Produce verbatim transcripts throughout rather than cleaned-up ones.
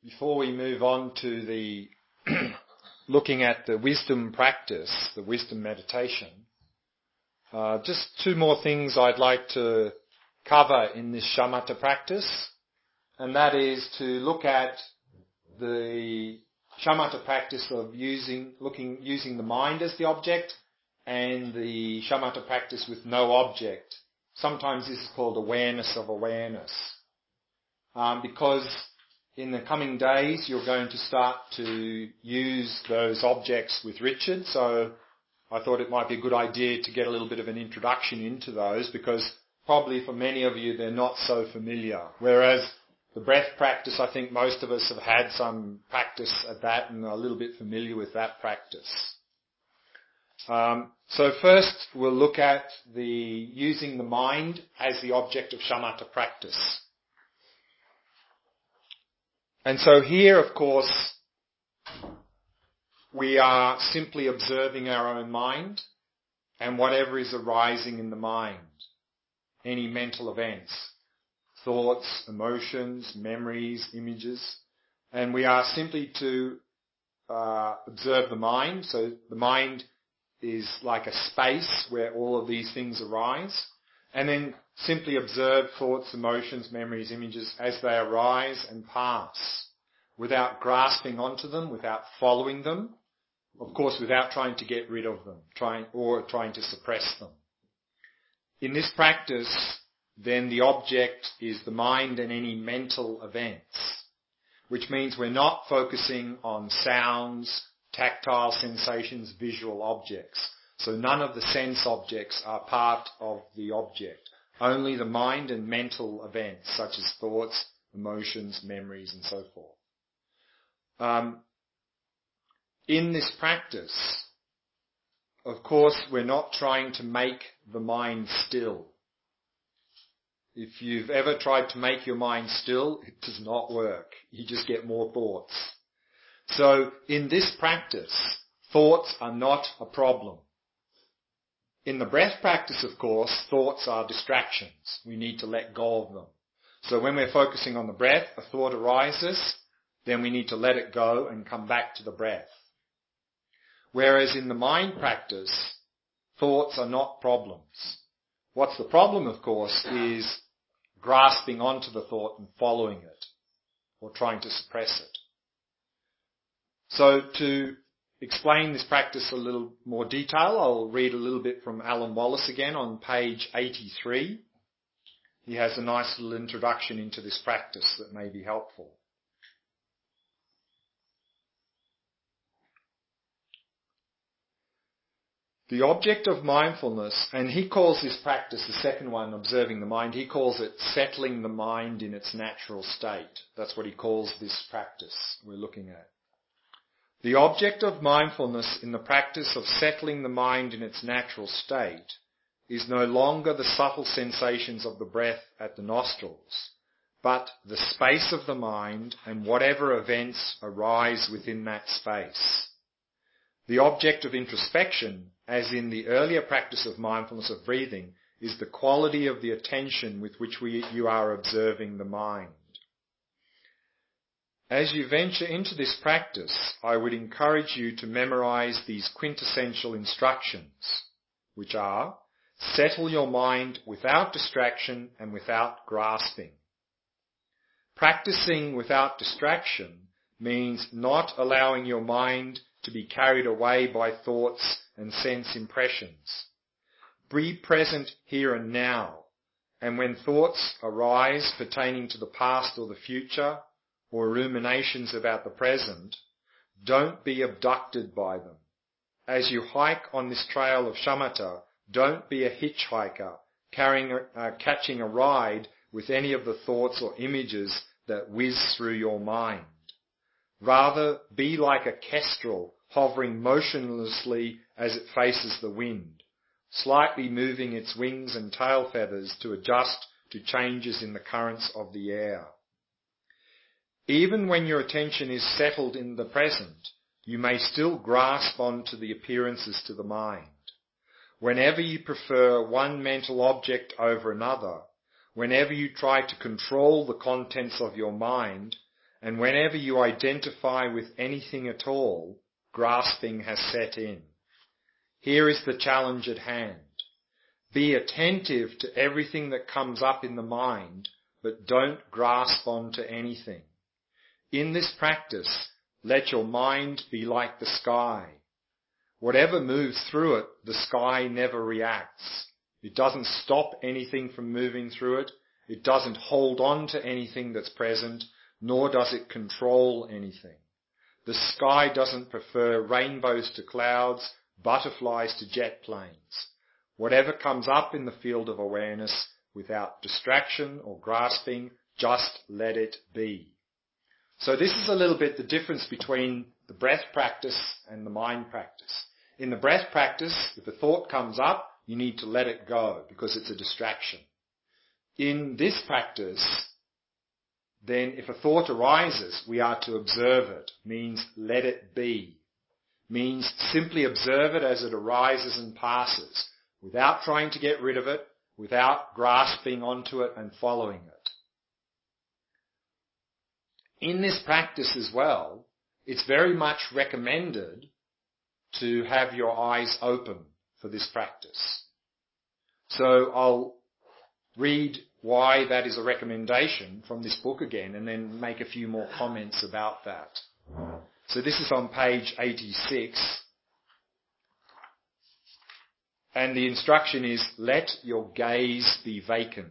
Before we move on to the looking at the wisdom practice, the wisdom meditation, uh, just two more things I'd like to cover in this shamatha practice, and that is to look at the shamatha practice of using looking using the mind as the object, and the shamatha practice with no object. Sometimes this is called awareness of awareness, um, because in the coming days you're going to start to use those objects with Richard, so I thought it might be a good idea to get a little bit of an introduction into those, because probably for many of you they're not so familiar. Whereas the breath practice, I think most of us have had some practice at that and are a little bit familiar with that practice. Um, so first we'll look at the using the mind as the object of shamatha practice. And so here, of course, we are simply observing our own mind and whatever is arising in the mind, any mental events, thoughts, emotions, memories, images, and we are simply to uh, observe the mind. So the mind is like a space where all of these things arise, and then simply observe thoughts, emotions, memories, images as they arise and pass, without grasping onto them, without following them, of course without trying to get rid of them, trying or trying to suppress them. In this practice, then the object is the mind and any mental events, which means we're not focusing on sounds, tactile sensations, visual objects. So none of the sense objects are part of the object. Only the mind and mental events, such as thoughts, emotions, memories, and so forth. Um, in this practice, of course, we're not trying to make the mind still. If you've ever tried to make your mind still, it does not work. You just get more thoughts. So in this practice, thoughts are not a problem. In the breath practice, of course, thoughts are distractions. We need to let go of them. So when we're focusing on the breath, a thought arises, then we need to let it go and come back to the breath. Whereas in the mind practice, thoughts are not problems. What's the problem, of course, is grasping onto the thought and following it, or trying to suppress it. So to explain this practice a little more detail, I'll read a little bit from Alan Wallace again on page eighty-three. He has a nice little introduction into this practice that may be helpful. The object of mindfulness, and he calls this practice, the second one, observing the mind, he calls it settling the mind in its natural state. That's what he calls this practice we're looking at. The object of mindfulness in the practice of settling the mind in its natural state is no longer the subtle sensations of the breath at the nostrils, but the space of the mind and whatever events arise within that space. The object of introspection, as in the earlier practice of mindfulness of breathing, is the quality of the attention with which we, you are observing the mind. As you venture into this practice, I would encourage you to memorize these quintessential instructions, which are: settle your mind without distraction and without grasping. Practicing without distraction means not allowing your mind to be carried away by thoughts and sense impressions. Be present here and now, and when thoughts arise pertaining to the past or the future, or ruminations about the present, don't be abducted by them. As you hike on this trail of shamatha, don't be a hitchhiker carrying, uh, catching a ride with any of the thoughts or images that whiz through your mind. Rather, be like a kestrel hovering motionlessly as it faces the wind, slightly moving its wings and tail feathers to adjust to changes in the currents of the air. Even when your attention is settled in the present, you may still grasp onto the appearances to the mind. Whenever you prefer one mental object over another, whenever you try to control the contents of your mind, and whenever you identify with anything at all, grasping has set in. Here is the challenge at hand. Be attentive to everything that comes up in the mind, but don't grasp onto anything. In this practice, let your mind be like the sky. Whatever moves through it, the sky never reacts. It doesn't stop anything from moving through it. It doesn't hold on to anything that's present, nor does it control anything. The sky doesn't prefer rainbows to clouds, butterflies to jet planes. Whatever comes up in the field of awareness, without distraction or grasping, just let it be. So this is a little bit the difference between the breath practice and the mind practice. In the breath practice, if a thought comes up, you need to let it go because it's a distraction. In this practice, then if a thought arises, we are to observe it, means let it be. Means simply observe it as it arises and passes, without trying to get rid of it, without grasping onto it and following it. In this practice as well, it's very much recommended to have your eyes open for this practice. So I'll read why that is a recommendation from this book again and then make a few more comments about that. So this is on page eighty-six. And the instruction is, let your gaze be vacant.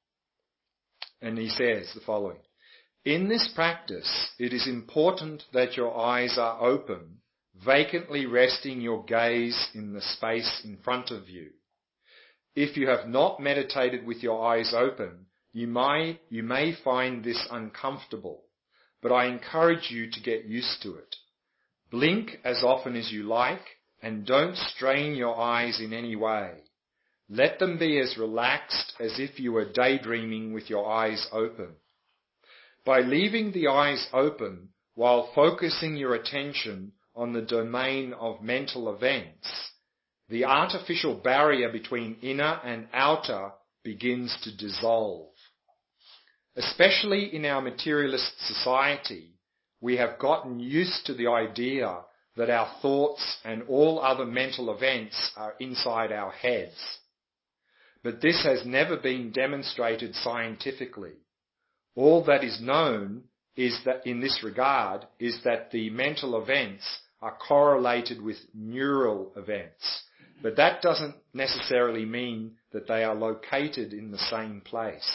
And he says the following. In this practice, it is important that your eyes are open, vacantly resting your gaze in the space in front of you. If you have not meditated with your eyes open, you may, you may find this uncomfortable, but I encourage you to get used to it. Blink as often as you like, and don't strain your eyes in any way. Let them be as relaxed as if you were daydreaming with your eyes open. By leaving the eyes open while focusing your attention on the domain of mental events, the artificial barrier between inner and outer begins to dissolve. Especially in our materialist society, we have gotten used to the idea that our thoughts and all other mental events are inside our heads. But this has never been demonstrated scientifically. All that is known is that in this regard is that the mental events are correlated with neural events. But that doesn't necessarily mean that they are located in the same place.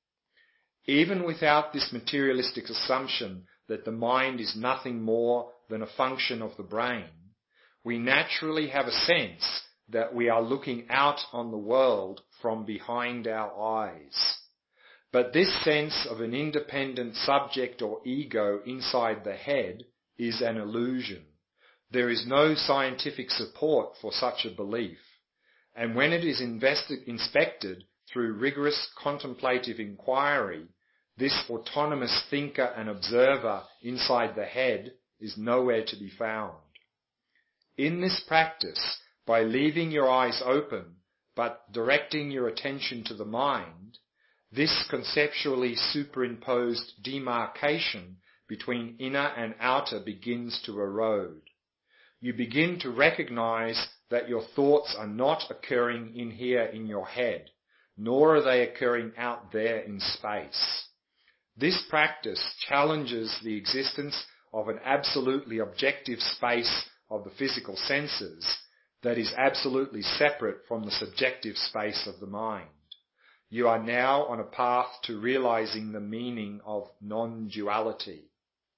Even without this materialistic assumption that the mind is nothing more than a function of the brain, we naturally have a sense that we are looking out on the world from behind our eyes. But this sense of an independent subject or ego inside the head is an illusion. There is no scientific support for such a belief, and when it is invested, inspected through rigorous contemplative inquiry, this autonomous thinker and observer inside the head is nowhere to be found. In this practice, by leaving your eyes open but directing your attention to the mind, this conceptually superimposed demarcation between inner and outer begins to erode. You begin to recognize that your thoughts are not occurring in here in your head, nor are they occurring out there in space. This practice challenges the existence of an absolutely objective space of the physical senses that is absolutely separate from the subjective space of the mind. You are now on a path to realizing the meaning of non-duality.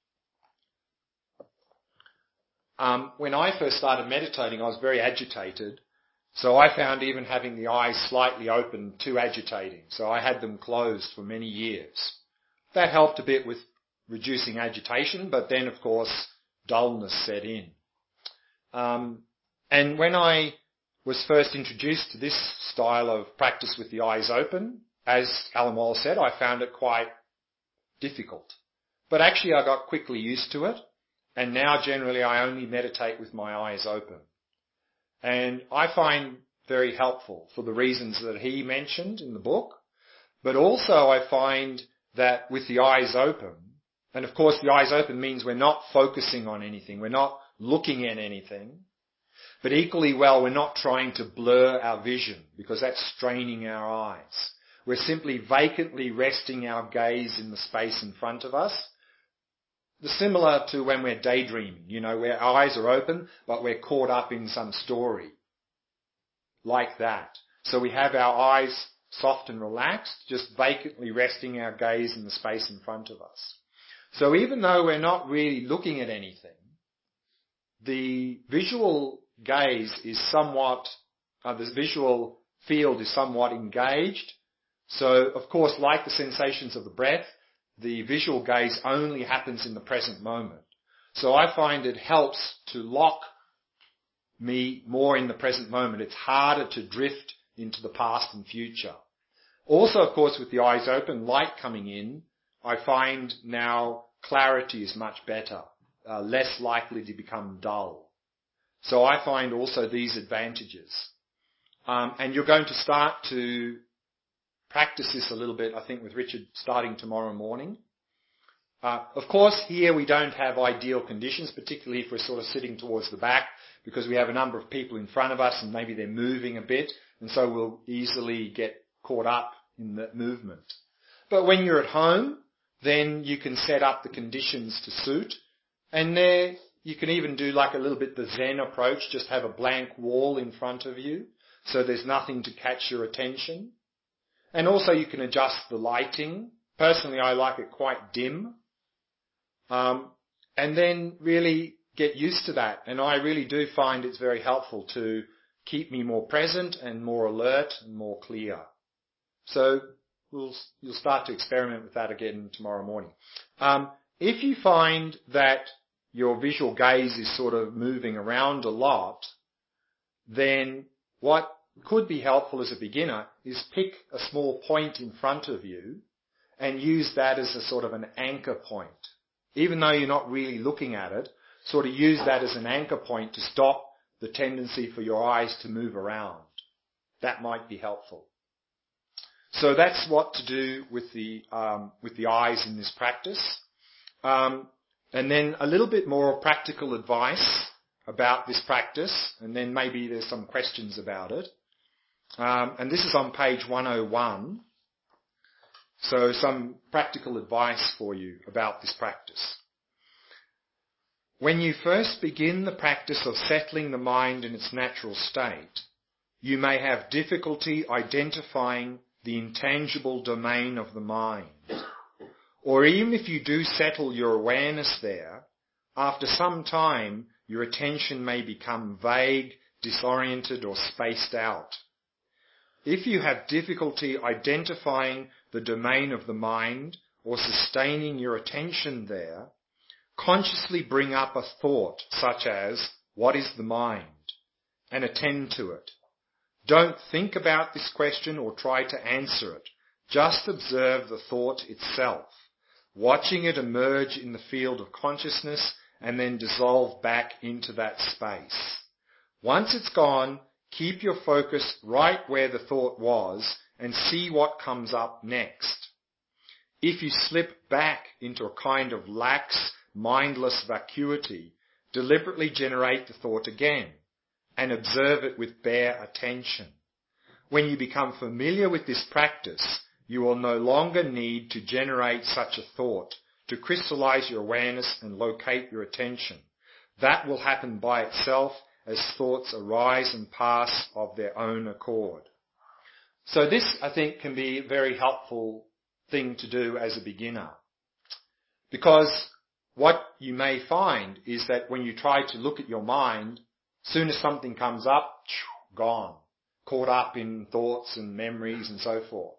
Um, when I first started meditating, I was very agitated, so I found even having the eyes slightly open too agitating, so I had them closed for many years. That helped a bit with reducing agitation, but then, of course, dullness set in. Um, and when I was first introduced to this style of practice with the eyes open, as Alan Wallace said, I found it quite difficult. But actually I got quickly used to it, and now generally I only meditate with my eyes open. And I find very helpful for the reasons that he mentioned in the book, but also I find that with the eyes open, And of course, the eyes open means we're not focusing on anything. We're not looking at anything. But equally well, we're not trying to blur our vision because that's straining our eyes. We're simply vacantly resting our gaze in the space in front of us. Similar to when we're daydreaming, you know, where our eyes are open, but we're caught up in some story. Like that. So we have our eyes soft and relaxed, just vacantly resting our gaze in the space in front of us. So even though we're not really looking at anything, the visual gaze is somewhat, uh, the visual field is somewhat engaged. So, of course, like the sensations of the breath, the visual gaze only happens in the present moment. So I find it helps to lock me more in the present moment. It's harder to drift into the past and future. Also, of course, with the eyes open, light coming in, I find now clarity is much better, uh, less likely to become dull. So I find also these advantages. Um, and you're going to start to practice this a little bit, I think, with Richard starting tomorrow morning. Uh, of course, here we don't have ideal conditions, particularly if we're sort of sitting towards the back, because we have a number of people in front of us and maybe they're moving a bit, and so we'll easily get caught up in that movement. But when you're at home, then you can set up the conditions to suit, and there you can even do like a little bit the Zen approach, just have a blank wall in front of you, so there's nothing to catch your attention. And also you can adjust the lighting. Personally, I like it quite dim. Um, and then really get used to that. And I really do find it's very helpful to keep me more present and more alert and more clear. So we'll, you'll start to experiment with that again tomorrow morning. Um, if you find that your visual gaze is sort of moving around a lot, then what could be helpful as a beginner is pick a small point in front of you and use that as a sort of an anchor point. Even though you're not really looking at it, sort of use that as an anchor point to stop the tendency for your eyes to move around. That might be helpful. So that's what to do with the um, with the eyes in this practice. Um, and then a little bit more practical advice about this practice, and then maybe there's some questions about it. Um, and this is on page one oh one. So some practical advice for you about this practice. When you first begin the practice of settling the mind in its natural state, you may have difficulty identifying the intangible domain of the mind. Or even if you do settle your awareness there, after some time your attention may become vague, disoriented, or spaced out. If you have difficulty identifying the domain of the mind or sustaining your attention there, consciously bring up a thought such as, "What is the mind?" and attend to it. Don't think about this question or try to answer it. Just observe the thought itself, watching it emerge in the field of consciousness and then dissolve back into that space. Once it's gone, keep your focus right where the thought was and see what comes up next. If you slip back into a kind of lax, mindless vacuity, deliberately generate the thought again and observe it with bare attention. When you become familiar with this practice, you will no longer need to generate such a thought to crystallize your awareness and locate your attention. That will happen by itself as thoughts arise and pass of their own accord. So this, I think, can be a very helpful thing to do as a beginner. Because what you may find is that when you try to look at your mind, soon as something comes up, gone, caught up in thoughts and memories and so forth.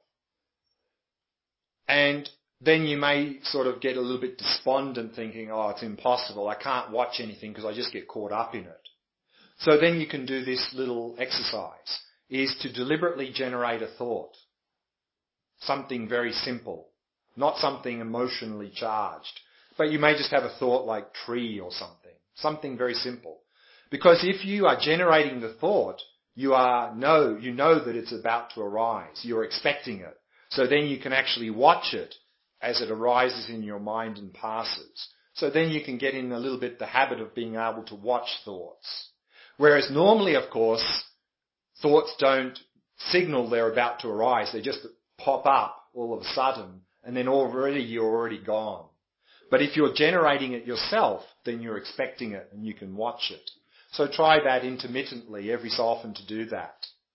And then you may sort of get a little bit despondent thinking, oh, it's impossible, I can't watch anything because I just get caught up in it. So then you can do this little exercise, is to deliberately generate a thought. Something very simple, not something emotionally charged. But you may just have a thought like tree or something, something very simple. Because if you are generating the thought, you are know, you know that it's about to arise. You're expecting it. So then you can actually watch it as it arises in your mind and passes. So then you can get in a little bit the habit of being able to watch thoughts. Whereas normally, of course, thoughts don't signal they're about to arise. They just pop up all of a sudden, and then already you're already gone. But if you're generating it yourself, then you're expecting it and you can watch it. So try that intermittently every so often to do that.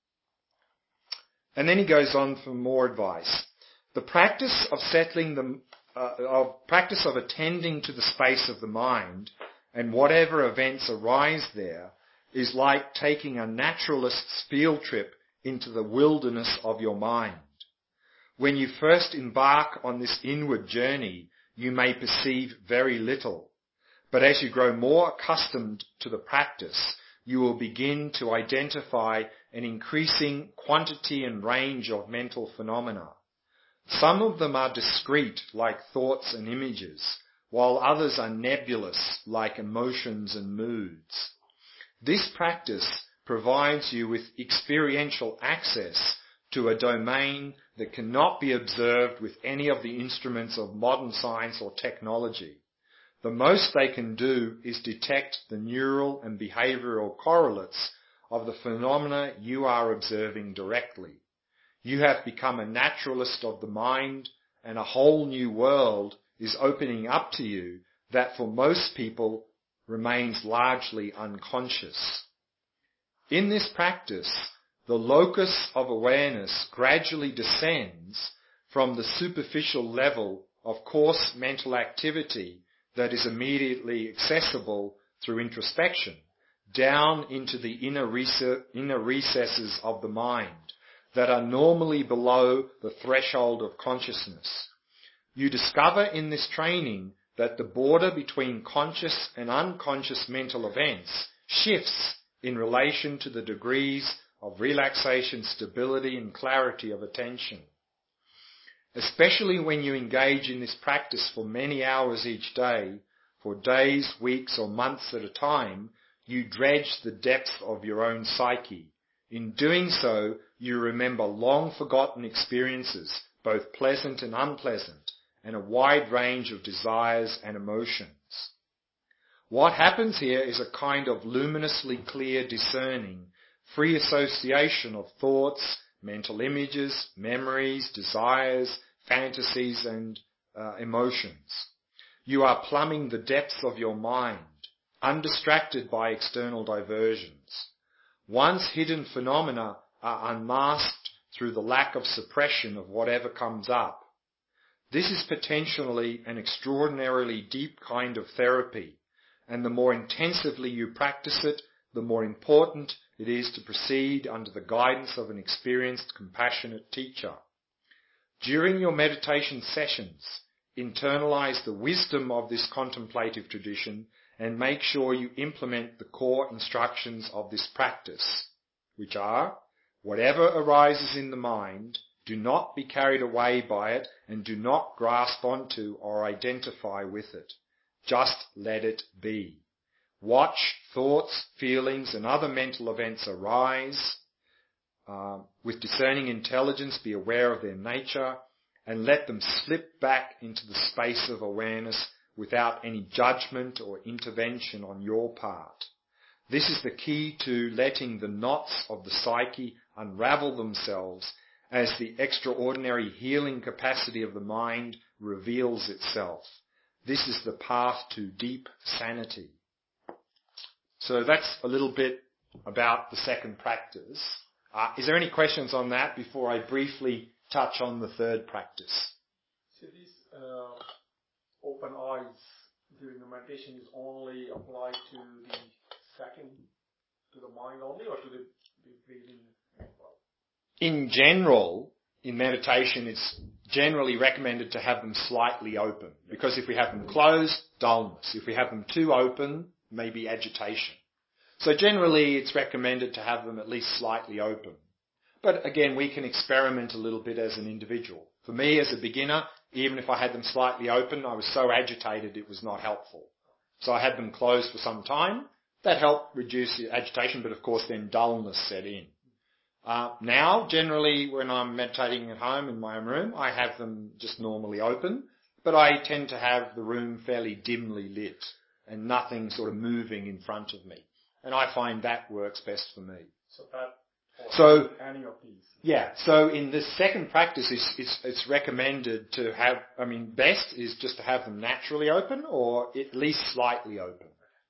And then he goes on for more advice. The practice of settling the, uh, of practice of attending to the space of the mind and whatever events arise there is like taking a naturalist's field trip into the wilderness of your mind. When you first embark on this inward journey, you may perceive very little. But as you grow more accustomed to the practice, you will begin to identify an increasing quantity and range of mental phenomena. Some of them are discrete, like thoughts and images, while others are nebulous, like emotions and moods. This practice provides you with experiential access to a domain that cannot be observed with any of the instruments of modern science or technology. The most they can do is detect the neural and behavioral correlates of the phenomena you are observing directly. You have become a naturalist of the mind, and a whole new world is opening up to you that for most people remains largely unconscious. In this practice, the locus of awareness gradually descends from the superficial level of coarse mental activity that is immediately accessible through introspection, down into the inner, rec- inner recesses of the mind that are normally below the threshold of consciousness. You discover in this training that the border between conscious and unconscious mental events shifts in relation to the degrees of relaxation, stability, and clarity of attention. Especially when you engage in this practice for many hours each day, for days, weeks, or months at a time, you dredge the depth of your own psyche. In doing so, you remember long-forgotten experiences, both pleasant and unpleasant, and a wide range of desires and emotions. What happens here is a kind of luminously clear discerning, free association of thoughts, mental images, memories, desires, fantasies, and uh, emotions. You are plumbing the depths of your mind, undistracted by external diversions. Once hidden phenomena are unmasked through the lack of suppression of whatever comes up. This is potentially an extraordinarily deep kind of therapy, and the more intensively you practice it, the more important it is to proceed under the guidance of an experienced, compassionate teacher. During your meditation sessions, internalize the wisdom of this contemplative tradition and make sure you implement the core instructions of this practice, which are, whatever arises in the mind, do not be carried away by it and do not grasp onto or identify with it. Just let it be. Watch thoughts, feelings, and other mental events arise. Uh, with discerning intelligence, be aware of their nature and let them slip back into the space of awareness without any judgment or intervention on your part. This is the key to letting the knots of the psyche unravel themselves as the extraordinary healing capacity of the mind reveals itself. This is the path to deep sanity. So that's a little bit about the second practice. Uh, is there any questions on that before I briefly touch on the third practice? So this uh, open eyes during the meditation is only applied to the second, to the mind only, or to the, the breathing as well? In general, in meditation, it's generally recommended to have them slightly open, because if we have them closed, dullness. If we have them too open, maybe agitation. So generally, it's recommended to have them at least slightly open. But again, we can experiment a little bit as an individual. For me, as a beginner, even if I had them slightly open, I was so agitated it was not helpful. So I had them closed for some time. That helped reduce the agitation, but of course then dullness set in. Uh, now, generally, when I'm meditating at home in my own room, I have them just normally open. but I tend to have the room fairly dimly lit and nothing sort of moving in front of me. And I find that works best for me. So that, so, any of these? Yeah, so in this second practice, it's, it's, it's recommended to have, I mean, best is just to have them naturally open or at least slightly open.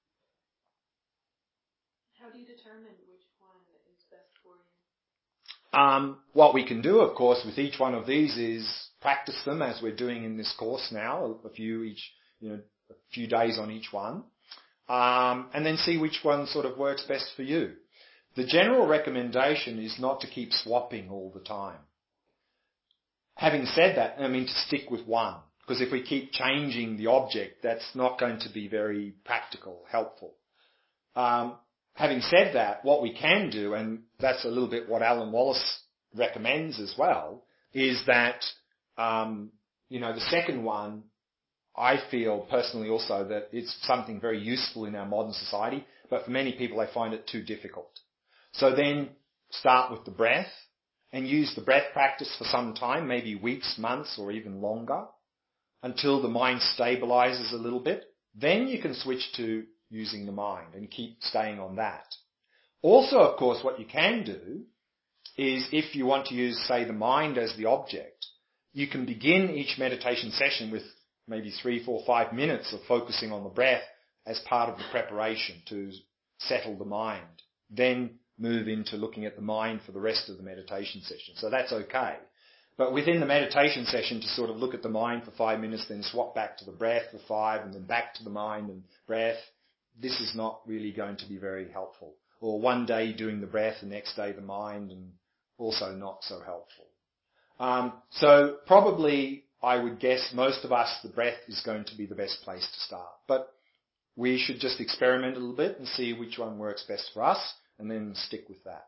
How do you determine which one is best for you? Um, what we can do, of course, with each one of these is practice them as we're doing in this course now, a few each, you know, a few days on each one, um, and then see which one sort of works best for you. The general recommendation is not to keep swapping all the time. Having said that, I mean to stick with one, because if we keep changing the object, that's not going to be very practical, helpful. Um, having said that, what we can do, and that's a little bit what Alan Wallace recommends as well, is that, um, you know, the second one, I feel personally also that it's something very useful in our modern society, but for many people they find it too difficult. So then start with the breath and use the breath practice for some time, maybe weeks, months, or even longer, until the mind stabilizes a little bit. Then you can switch to using the mind and keep staying on that. Also, of course, what you can do is if you want to use, say, the mind as the object, you can begin each meditation session with maybe three, four, five minutes of focusing on the breath as part of the preparation to settle the mind. Then move into looking at the mind for the rest of the meditation session. So that's okay. But within the meditation session to sort of look at the mind for five minutes, then swap back to the breath for five, and then back to the mind and breath, this is not really going to be very helpful. Or one day doing the breath, the next day the mind, and also not so helpful. Um, so probably I would guess most of us, the breath is going to be the best place to start. But we should just experiment a little bit and see which one works best for us, and then stick with that.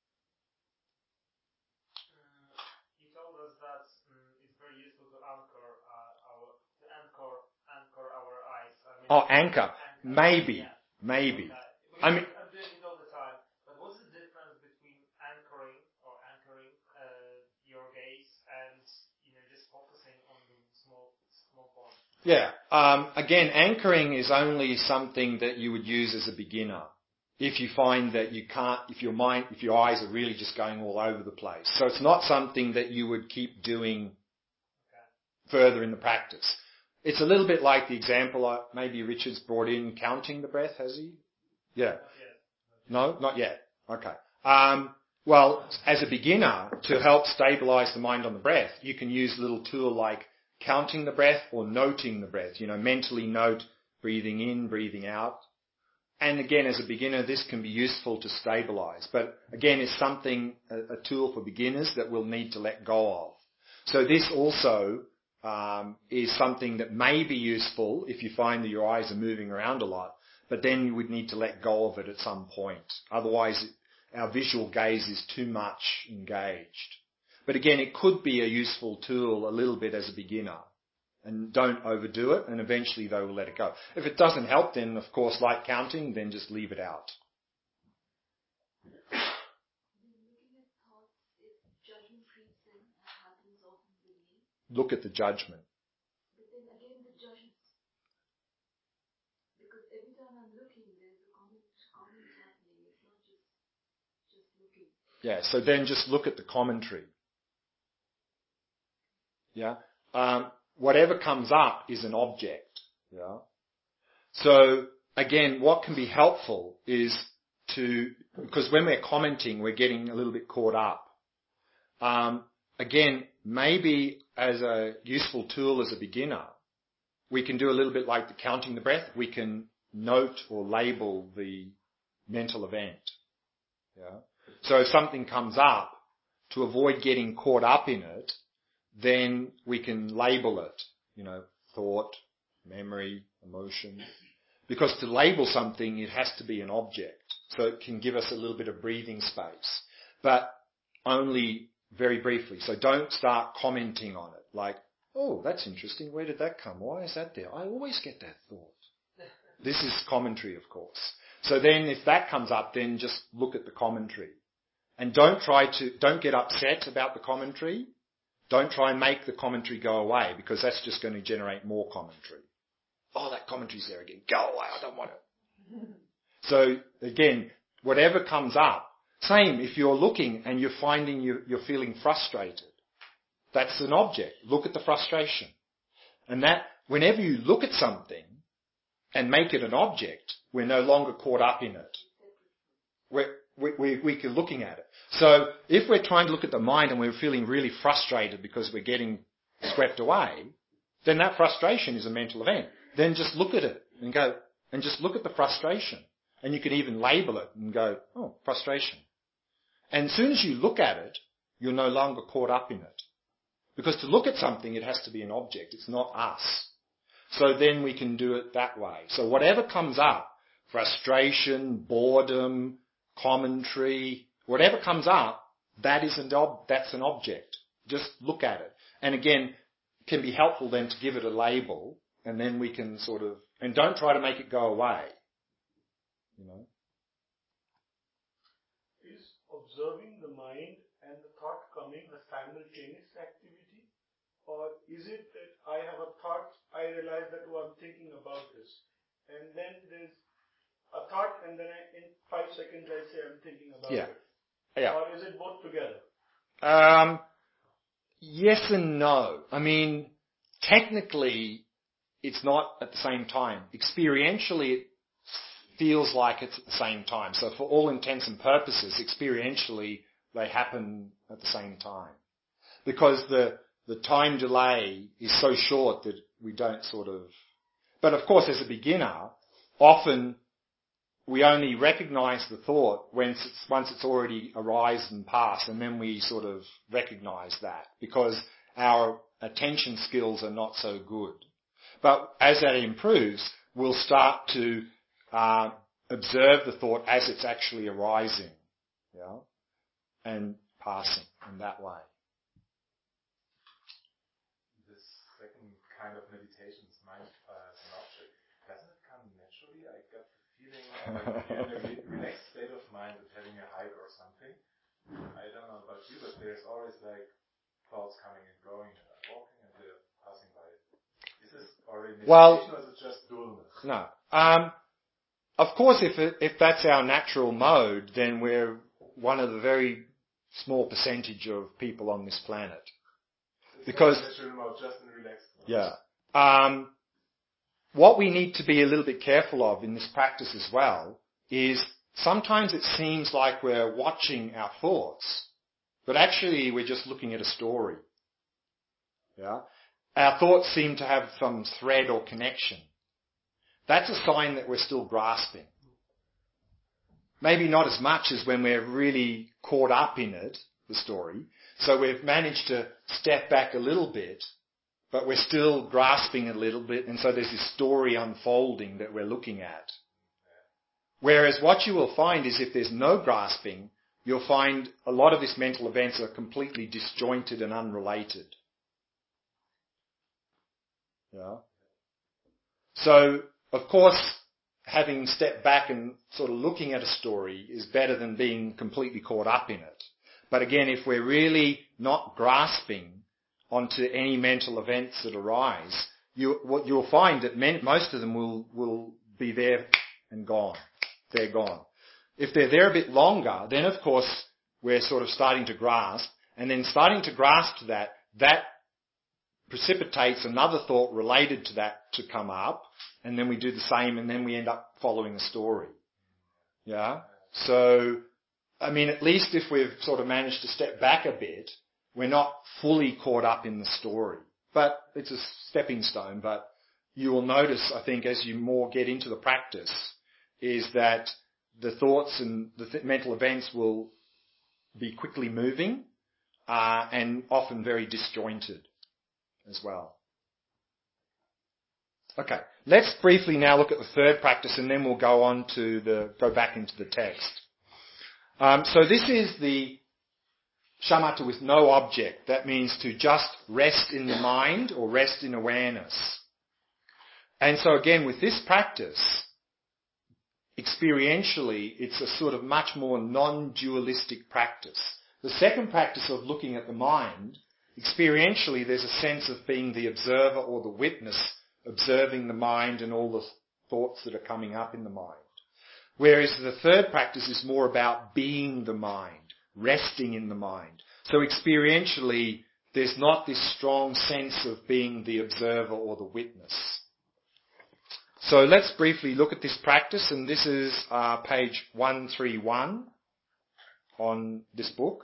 Uh, you told us that um, it's very useful to anchor uh, our to anchor anchor our eyes. I mean, Oh, anchor. anchor. Maybe. Yeah. Maybe. Okay. I mean, I'm doing it all the time. But what's the difference between anchoring or anchoring uh, your gaze and you know just focusing on the small small point? Yeah. Um, again, anchoring is only something that you would use as a beginner. If you find that you can't, if your mind, if your eyes are really just going all over the place. So it's not something that you would keep doing okay. further in the practice. It's a little bit like the example uh, maybe Richard's brought in, counting the breath, has he? Yeah. Not yet. No, not yet. Okay. Um, well, as a beginner, to help stabilize the mind on the breath, you can use a little tool like counting the breath or noting the breath. You know, mentally note breathing in, breathing out. And again, as a beginner, this can be useful to stabilize. But again, it's something, a, a tool for beginners that we'll need to let go of. So this also um, is something that may be useful if you find that your eyes are moving around a lot, but then you would need to let go of it at some point. Otherwise, our visual gaze is too much engaged. But again, it could be a useful tool a little bit as a beginner. And don't overdo it, and eventually they will let it go. If it doesn't help, then of course, like counting, then just leave it out. Look at the judgment. But then again, the judgment. Because every time I'm looking, there's a comment, comment happening. It's not just, just looking. Yeah, so then just look at the commentary. Yeah. Um, whatever comes up is an object. Yeah. So again, what can be helpful is to, because when we're commenting, we're getting a little bit caught up. Um, again, maybe as a useful tool as a beginner, we can do a little bit like the counting the breath. We can note or label the mental event. Yeah. So if something comes up, to avoid getting caught up in it, then we can label it, you know, thought, memory, emotion. Because to label something, it has to be an object. So it can give us a little bit of breathing space. But only very briefly. So don't start commenting on it. Like, oh, that's interesting. Where did that come? Why is that there? I always get that thought. This is commentary, of course. So then if that comes up, then just look at the commentary. And don't try to, don't get upset about the commentary. Don't try and make the commentary go away, because that's just going to generate more commentary. Oh, that commentary's there again. Go away, I don't want it. So again, whatever comes up, same if you're looking and you're finding you, you're feeling frustrated. That's an object. Look at the frustration. And that, whenever you look at something and make it an object, we're no longer caught up in it. We're, we, we, we're looking at it. So if we're trying to look at the mind and we're feeling really frustrated because we're getting swept away, then that frustration is a mental event. Then just look at it and go, and just look at the frustration. And you can even label it and go, oh, frustration. And as soon as you look at it, you're no longer caught up in it. Because to look at something, it has to be an object. It's not us. So then we can do it that way. So whatever comes up, frustration, boredom, commentary, whatever comes up, that is an ob- that's an object. Just look at it. And again, it can be helpful then to give it a label, and then we can sort of, and don't try to make it go away. You know? Is observing the mind and the thought coming a simultaneous activity? Or is it that I have a thought, I realize that, oh, I'm thinking about this. And then there's a thought, and then I, in five seconds I say I'm thinking about Yeah. it. Yeah. Or is it both together? Um, yes and no. I mean, technically, it's not at the same time. Experientially, it feels like it's at the same time. So for all intents and purposes, experientially, they happen at the same time. Because the, the time delay is so short that we don't sort of... But of course, as a beginner, often we only recognize the thought once it's, once it's already arisen and passed, and then we sort of recognize that because our attention skills are not so good. But as that improves, we'll start to uh, observe the thought as it's actually arising, yeah, and passing in that way. This second kind of meditation is mind as an object. Doesn't it come naturally? I got the feeling like in a re- relaxed state of mind with having a hike or something. I don't know about you, but there's always like thoughts coming and going, and I'm walking and they're passing by. Is this already meditation, Well, or is it just dullness? No. Um, of course, if it, if that's our natural mode, then we're one of the very small percentage of people on this planet. It's Because not natural mode, just in relaxed mode. yeah, um, what we need to be a little bit careful of in this practice as well is sometimes it seems like we're watching our thoughts, but actually we're just looking at a story. Yeah. Our thoughts seem to have some thread or connection. That's a sign that we're still grasping. Maybe not as much as when we're really caught up in it, the story. So we've managed to step back a little bit, but we're still grasping a little bit, and so there's this story unfolding that we're looking at. Whereas what you will find is if there's no grasping, you'll find a lot of these mental events are completely disjointed and unrelated. Yeah. So, of course, having stepped back and sort of looking at a story is better than being completely caught up in it. But again, if we're really not grasping onto any mental events that arise, you, what you'll find that men, most of them will, will be there and gone. They're gone. If they're there a bit longer, then of course we're sort of starting to grasp, and then starting to grasp that, that precipitates another thought related to that to come up, and then we do the same, and then we end up following a story. Yeah? So, I mean, at least if we've sort of managed to step back a bit, we're not fully caught up in the story. But it's a stepping stone, but you will notice, I think, as you more get into the practice, is that the thoughts and the th- mental events will be quickly moving, uh, and often very disjointed as well. Okay, let's briefly now look at the third practice, and then we'll go on to the go back into the text. Um, so this is the shamatha with no object. That means to just rest in the mind or rest in awareness. And so again, with this practice, experientially, it's a sort of much more non-dualistic practice. The second practice of looking at the mind Experientially, there's a sense of being the observer or the witness, observing the mind and all the thoughts that are coming up in the mind. Whereas the third practice is more about being the mind, resting in the mind. So experientially, there's not this strong sense of being the observer or the witness. So let's briefly look at this practice, and this is uh, page one thirty-one on this book.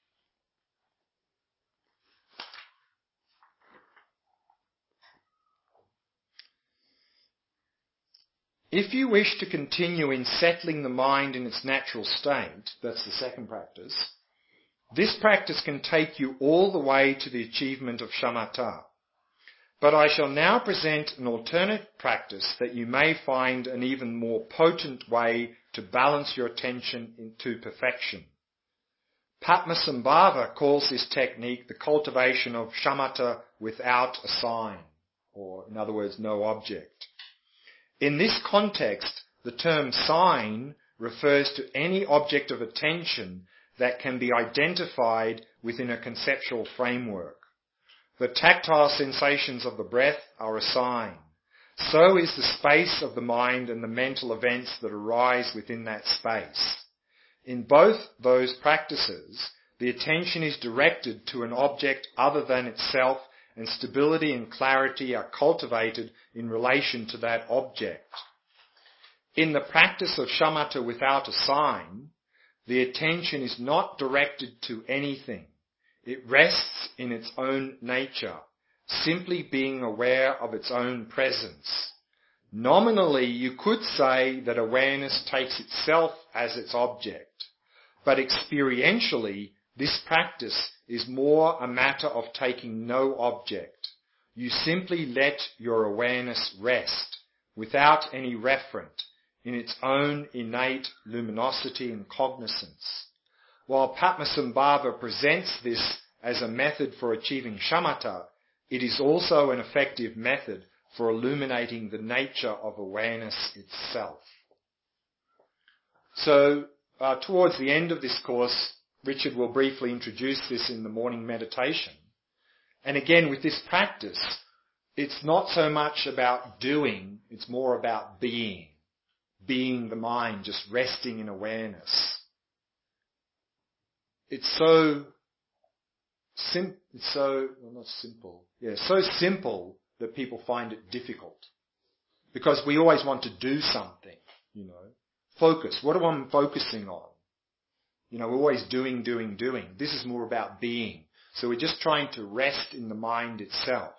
If you wish to continue in settling the mind in its natural state, that's the second practice, this practice can take you all the way to the achievement of shamatha. But I shall now present an alternate practice that you may find an even more potent way to balance your attention into perfection. Padmasambhava calls this technique the cultivation of shamatha without a sign, or in other words, no object. In this context, the term sign refers to any object of attention that can be identified within a conceptual framework. The tactile sensations of the breath are a sign. So is the space of the mind and the mental events that arise within that space. In both those practices, the attention is directed to an object other than itself, and stability and clarity are cultivated in relation to that object. In the practice of shamatha without a sign, the attention is not directed to anything. It rests in its own nature, simply being aware of its own presence. Nominally, you could say that awareness takes itself as its object, but experientially, this practice is more a matter of taking no object. You simply let your awareness rest, without any referent, in its own innate luminosity and cognizance. While Padmasambhava presents this as a method for achieving shamatha, it is also an effective method for illuminating the nature of awareness itself. So, uh, towards the end of this course, Richard will briefly introduce this in the morning meditation. And again, with this practice, it's not so much about doing, it's more about being. Being the mind, just resting in awareness. It's so sim- it's so, well, not simple, yeah, so simple that people find it difficult. Because we always want to do something, you know. Focus. What am I focusing on? You know, we're always doing, doing, doing. This is more about being. So we're just trying to rest in the mind itself.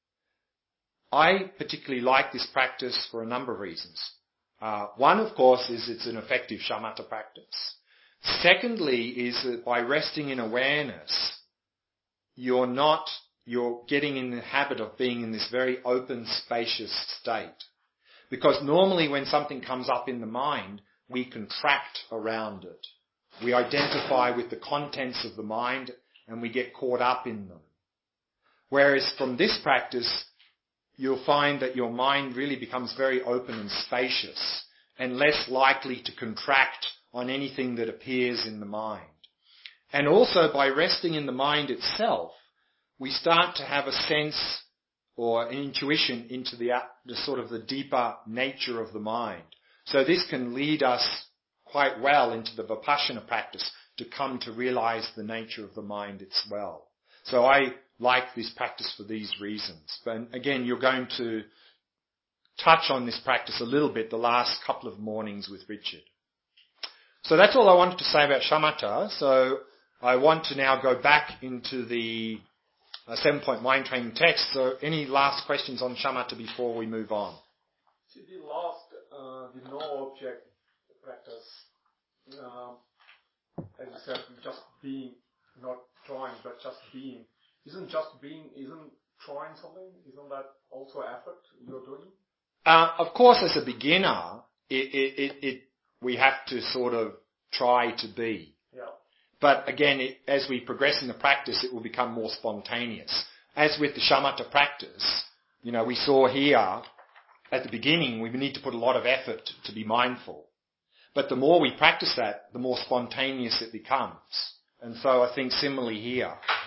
I particularly like this practice for a number of reasons. Uh, one, of course, is it's an effective shamatha practice. Secondly, is that by resting in awareness, you're not, you're getting in the habit of being in this very open, spacious state. Because normally when something comes up in the mind, we contract around it. We identify with the contents of the mind and we get caught up in them. Whereas from this practice, you'll find that your mind really becomes very open and spacious and less likely to contract on anything that appears in the mind. And also by resting in the mind itself, we start to have a sense or an intuition into the, the sort of the deeper nature of the mind. So this can lead us quite well into the Vipassana practice to come to realize the nature of the mind as well. So I like this practice for these reasons. But again, you're going to touch on this practice a little bit the last couple of mornings with Richard. So that's all I wanted to say about shamatha. So I want to now go back into the uh, seven-point mind training text. So any last questions on shamatha before we move on? See, the last, uh, the no object practice, um, as you said, just being, not trying, but just being. Isn't just being, isn't trying something, isn't that also effort you're doing? Uh, of course, as a beginner, it, it, it, it, we have to sort of try to be. Yeah. But again, it, as we progress in the practice, it will become more spontaneous. As with the shamatha practice, you know, we saw here, at the beginning, we need to put a lot of effort to be mindful. But the more we practice that, the more spontaneous it becomes. And so I think similarly here.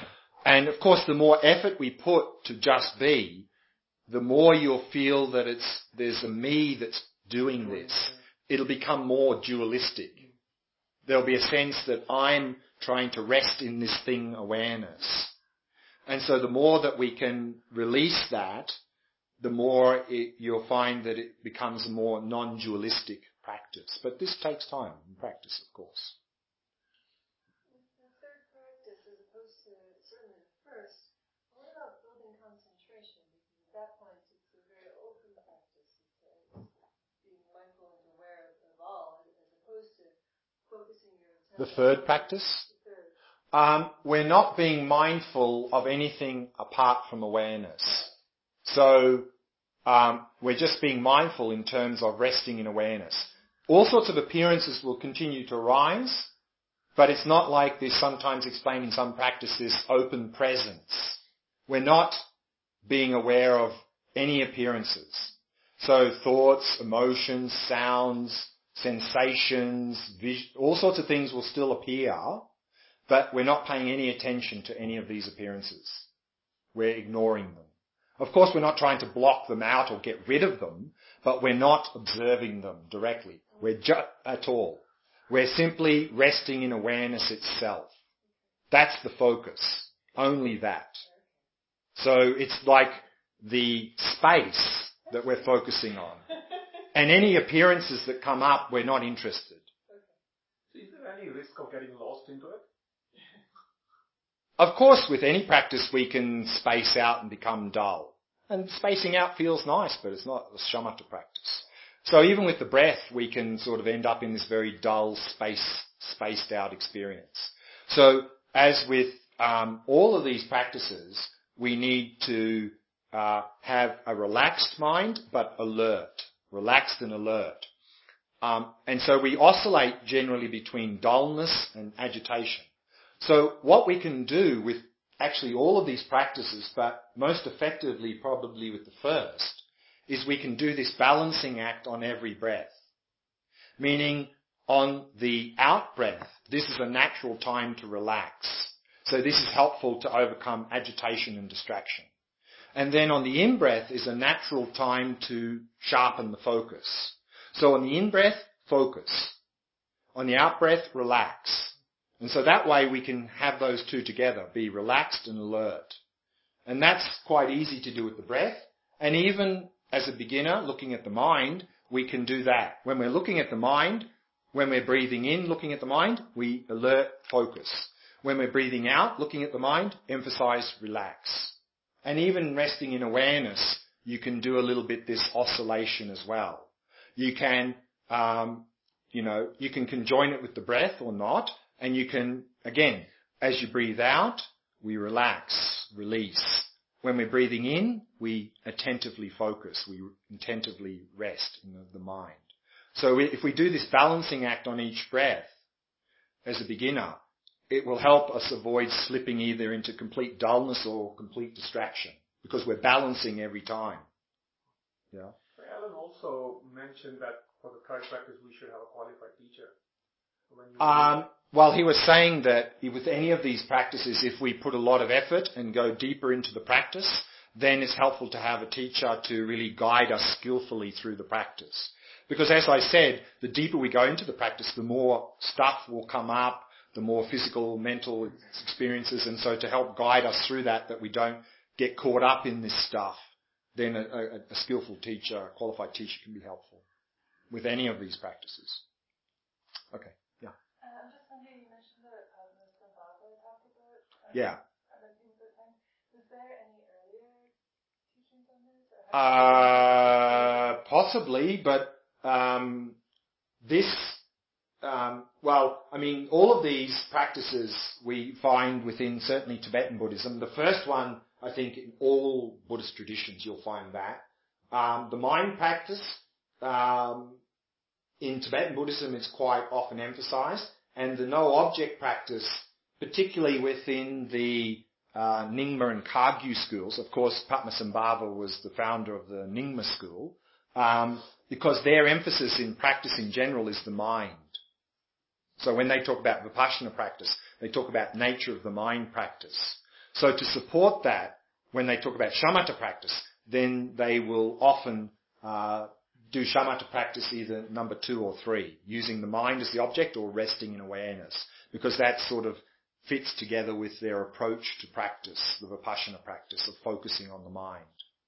And of course, the more effort we put to just be, the more you'll feel that it's there's a me that's doing this. It'll become more dualistic. There'll be a sense that I'm trying to rest in this thing awareness. And so the more that we can release that, the more it, you'll find that it becomes a more non-dualistic practice. But this takes time and practice, of course. The third practice, as opposed to certainly the first, what about building concentration? Because at that point, it's a very open practice. It's, uh, it's being mindful and aware of, of all, as opposed to focusing your attention. The third practice? The third. Um, we're not being mindful of anything apart from awareness. So um, we're just being mindful in terms of resting in awareness. All sorts of appearances will continue to arise, but it's not like there's sometimes explained in some practices open presence. We're not being aware of any appearances. So thoughts, emotions, sounds, sensations, vision, all sorts of things will still appear, but we're not paying any attention to any of these appearances. We're ignoring them. Of course, we're not trying to block them out or get rid of them, but we're not observing them directly. We're ju- at all. We're simply resting in awareness itself. That's the focus. Only that. So it's like the space that we're focusing on. And any appearances that come up, we're not interested. So is there any risk of getting lost into it? Of course, with any practice, we can space out and become dull. And spacing out feels nice, but it's not a shamatha practice. So even with the breath, we can sort of end up in this very dull, space, spaced out experience. So as with um, all of these practices, we need to uh, have a relaxed mind, but alert. Relaxed and alert. Um, and so we oscillate generally between dullness and agitation. So what we can do with actually all of these practices, but most effectively probably with the first, is we can do this balancing act on every breath. Meaning on the out breath, this is a natural time to relax. So this is helpful to overcome agitation and distraction. And then on the in-breath is a natural time to sharpen the focus. So on the in-breath, focus. On the out-breath, relax. And so that way we can have those two together, be relaxed and alert. And that's quite easy to do with the breath. And even as a beginner looking at the mind, we can do that. When we're looking at the mind, when we're breathing in, looking at the mind, we alert, focus. When we're breathing out, looking at the mind, emphasize, relax. And even resting in awareness, you can do a little bit this oscillation as well. You can, um, you know, you can conjoin it with the breath or not, and you can, again, as you breathe out, we relax, release. When we're breathing in, we attentively focus, we attentively rest in the, the mind. So if we do this balancing act on each breath, as a beginner, it will help us avoid slipping either into complete dullness or complete distraction, because we're balancing every time. Yeah. Alan also mentioned that for the third practice we should have a qualified teacher. When you Um, well, he was saying that with any of these practices, if we put a lot of effort and go deeper into the practice, then it's helpful to have a teacher to really guide us skillfully through the practice. Because as I said, the deeper we go into the practice, the more stuff will come up, the more physical, mental experiences, and so to help guide us through that, that we don't get caught up in this stuff, then a, a, a skillful teacher, a qualified teacher can be helpful with any of these practices. Okay, yeah. Uh, I'm just wondering, you mentioned that Mister Baba talked about um, Yeah. other things at time. Was there any earlier teachings on this? Or how Uh, possibly, but um, this... Um, well, I mean, all of these practices we find within certainly Tibetan Buddhism. The first one, I think, in all Buddhist traditions you'll find that. Um, the mind practice um, in Tibetan Buddhism is quite often emphasized, and the no object practice, particularly within the uh, Nyingma and Kagyu schools. Of course, Padmasambhava was the founder of the Nyingma school, um, because their emphasis in practice in general is the mind. So when they talk about Vipassana practice, they talk about nature of the mind practice. So to support that, when they talk about shamatha practice, then they will often uh, do shamatha practice either number two or three, using the mind as the object or resting in awareness, because that sort of fits together with their approach to practice, the Vipassana practice of focusing on the mind.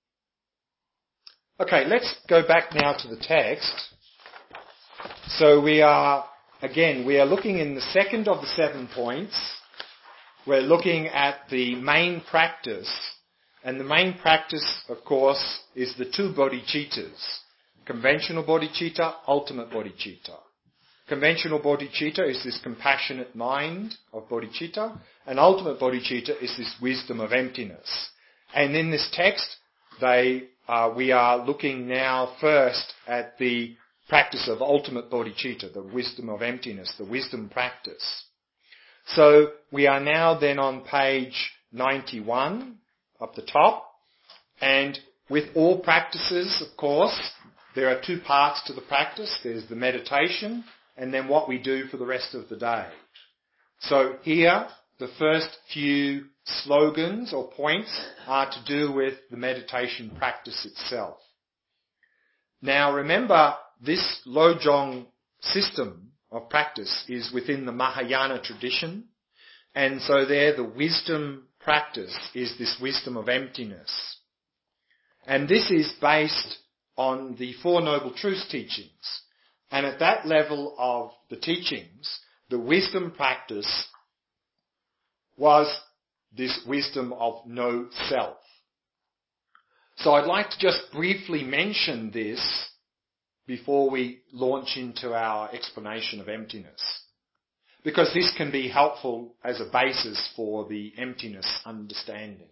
Okay, let's go back now to the text. So we are, again, we are looking in the second of the seven points. We're looking at the main practice. And the main practice, of course, is the two bodhicittas. Conventional bodhicitta, ultimate bodhicitta. Conventional bodhicitta is this compassionate mind of bodhicitta, and ultimate bodhicitta is this wisdom of emptiness. And in this text, they, uh, we are looking now first at the practice of ultimate bodhicitta, the wisdom of emptiness, the wisdom practice. So we are now then on page ninety-one, up the top, and with all practices, of course, there are two parts to the practice. There's the meditation, and then what we do for the rest of the day. So here, the first few slogans or points are to do with the meditation practice itself. Now remember, this Lojong system of practice is within the Mahayana tradition, and so there the wisdom practice is this wisdom of emptiness. And this is based on the Four Noble Truths teachings. And at that level of the teachings, the wisdom practice was this wisdom of no self. So I'd like to just briefly mention this before we launch into our explanation of emptiness, because this can be helpful as a basis for the emptiness understanding.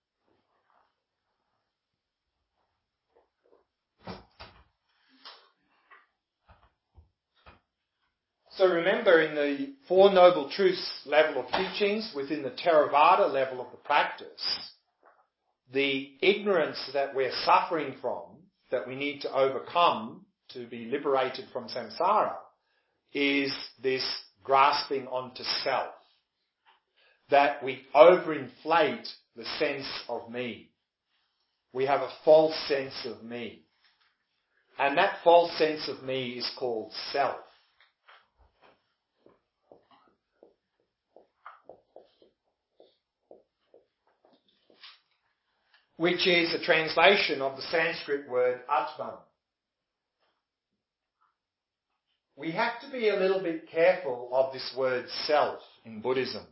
So remember, in the Four Noble Truths level of teachings, within the Theravada level of the practice, the ignorance that we're suffering from, that we need to overcome to be liberated from samsara, is this grasping onto self. That we overinflate the sense of me. We have a false sense of me. And that false sense of me is called self. Which is a translation of the Sanskrit word Atman. We have to be a little bit careful of this word self in Buddhism.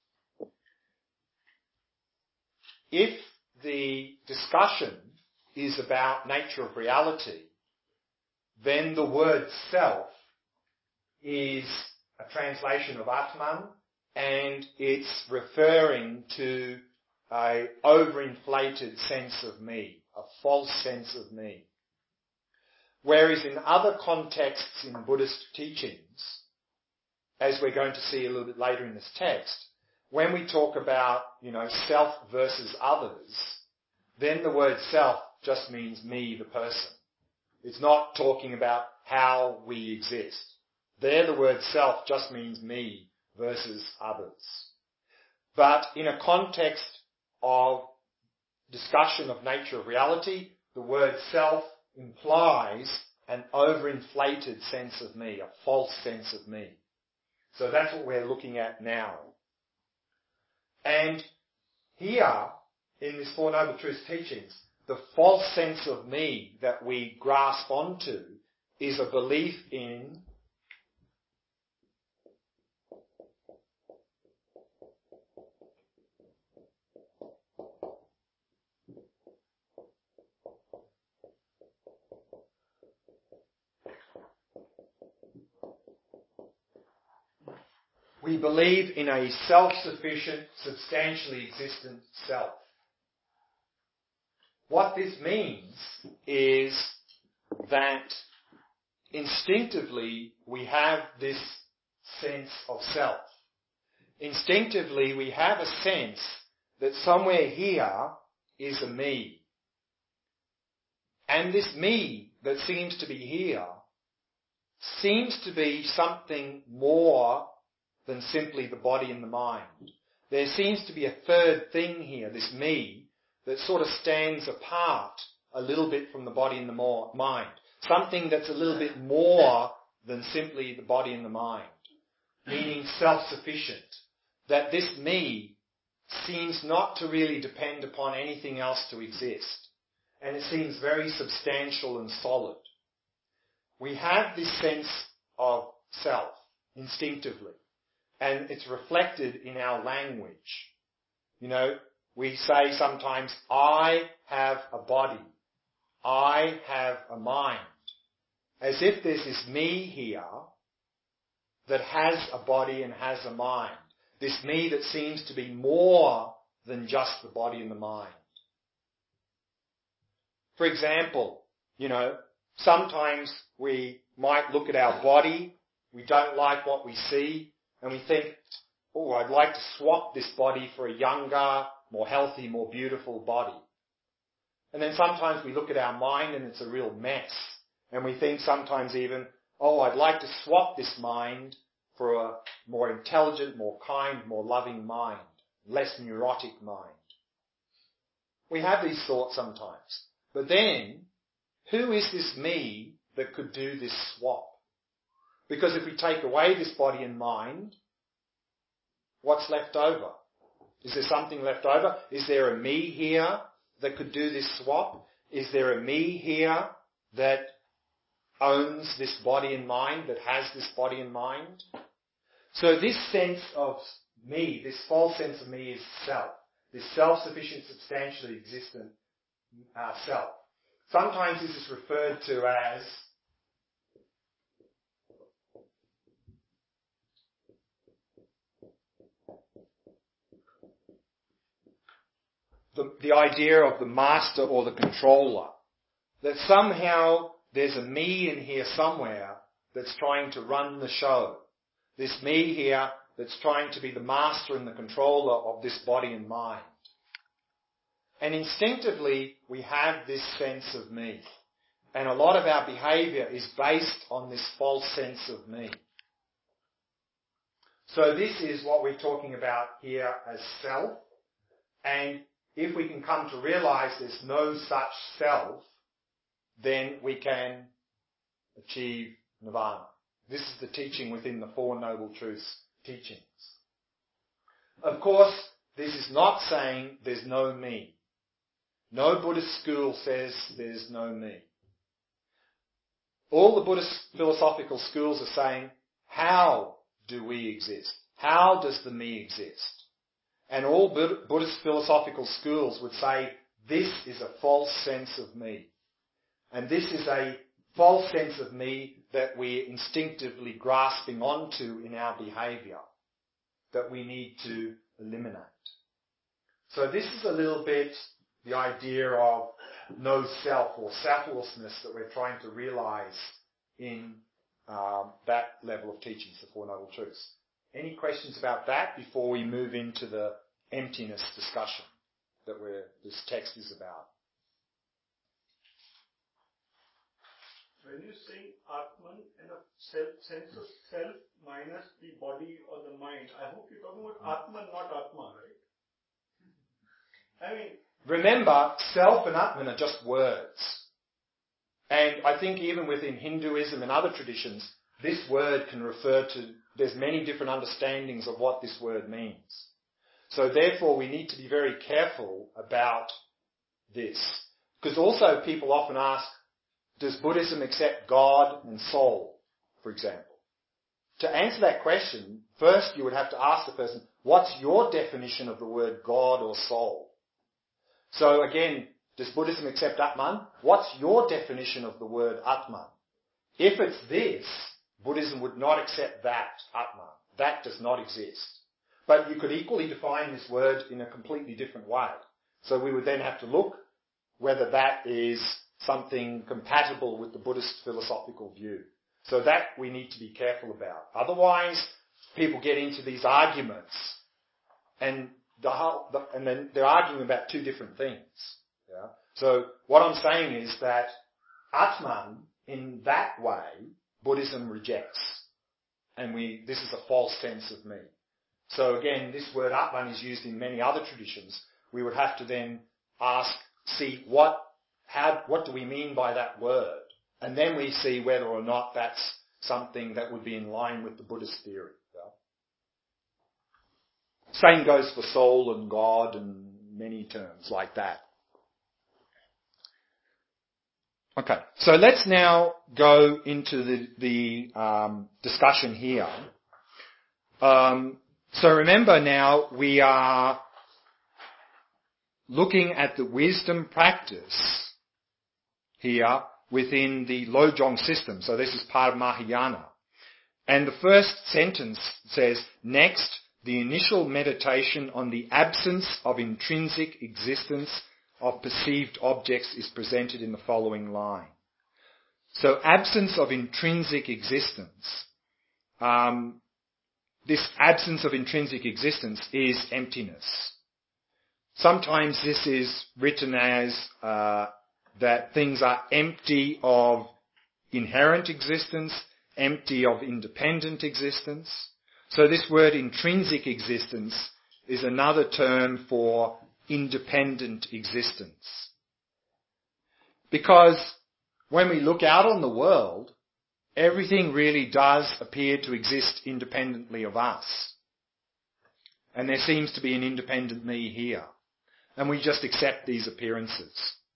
If the discussion is about nature of reality, then the word self is a translation of Atman, and it's referring to an overinflated sense of me, a false sense of me. Whereas in other contexts in Buddhist teachings, as we're going to see a little bit later in this text, when we talk about, you know, self versus others, then the word self just means me, the person. It's not talking about how we exist. There the word self just means me versus others. But in a context of discussion of nature of reality, the word self implies an overinflated sense of me, a false sense of me. So that's what we're looking at now. And here, in this Four Noble Truths teachings, the false sense of me that we grasp onto is a belief in we believe in a self-sufficient, substantially existent self. What this means is that instinctively we have this sense of self. Instinctively we have a sense that somewhere here is a me. And this me that seems to be here seems to be something more than simply the body and the mind. there seems to be a third thing here, this me, that sort of stands apart a little bit from the body and the more mind. Something that's a little bit more than simply the body and the mind. Meaning self-sufficient. That this me seems not to really depend upon anything else to exist. And it seems very substantial and solid. We have this sense of self, instinctively. And it's reflected in our language. You know, we say sometimes, I have a body. I have a mind. As if there's this me here that has a body and has a mind. This me that seems to be more than just the body and the mind. For example, you know, sometimes we might look at our body, we don't like what we see, and we think, oh, I'd like to swap this body for a younger, more healthy, more beautiful body. And then sometimes we look at our mind and it's a real mess. And we think sometimes even, oh, I'd like to swap this mind for a more intelligent, more kind, more loving mind, less neurotic mind. We have these thoughts sometimes. But then, who is this me that could do this swap? Because if we take away this body and mind, what's left over? Is there something left over? Is there a me here that could do this swap? Is there a me here that owns this body and mind, that has this body and mind? So this sense of me, this false sense of me is self. This self-sufficient, substantially existent uh, self. Sometimes this is referred to as the, the idea of the master or the controller. That somehow there's a me in here somewhere that's trying to run the show. This me here that's trying to be the master and the controller of this body and mind. And instinctively, we have this sense of me. And a lot of our behavior is based on this false sense of me. So this is what we're talking about here as self. And if we can come to realize there's no such self, then we can achieve nirvana. This is the teaching within the Four Noble Truths teachings. Of course, this is not saying there's no me. No Buddhist school says there's no me. All the Buddhist philosophical schools are saying, how do we exist? How does the me exist? And all Buddhist philosophical schools would say, this is a false sense of me. And this is a false sense of me that we're instinctively grasping onto in our behavior, that we need to eliminate. So this is a little bit the idea of no self or selflessness that we're trying to realize in um, that level of teachings, the Four Noble Truths. Any questions about that before we move into the emptiness discussion that we're, this text is about? When you say Atman and a self, sense of self minus the body or the mind, I hope you're talking about Atman, not Atma, right? I mean... Remember, self and Atman are just words. And I think even within Hinduism and other traditions, this word can refer to, there's many different understandings of what this word means. So therefore we need to be very careful about this. Because also people often ask, does Buddhism accept God and soul, for example? To answer that question, first you would have to ask the person, what's your definition of the word God or soul? So again, does Buddhism accept Atman? What's your definition of the word Atman? If it's this, Buddhism would not accept that, Atman. That does not exist. But you could equally define this word in a completely different way. So we would then have to look whether that is something compatible with the Buddhist philosophical view. So that we need to be careful about. Otherwise, people get into these arguments and the whole, the, and then they're arguing about two different things. Yeah? So what I'm saying is that Atman, in that way, Buddhism rejects. And we, this is a false sense of me. So again, this word Atman is used in many other traditions. We would have to then ask, see what, how, what do we mean by that word? And then we see whether or not that's something that would be in line with the Buddhist theory. Yeah? Same goes for soul and God and many terms like that. Okay, so let's now go into the, the um, discussion here. Um, so remember now we are looking at the wisdom practice here within the Lojong system. So this is part of Mahayana. And the first sentence says, next, the initial meditation on the absence of intrinsic existence of perceived objects is presented in the following line. So absence of intrinsic existence. Um, this absence of intrinsic existence is emptiness. Sometimes this is written as uh, that things are empty of inherent existence, empty of independent existence. So this word intrinsic existence is another term for independent existence. Because when we look out on the world, everything really does appear to exist independently of us. And there seems to be an independent me here. And we just accept these appearances.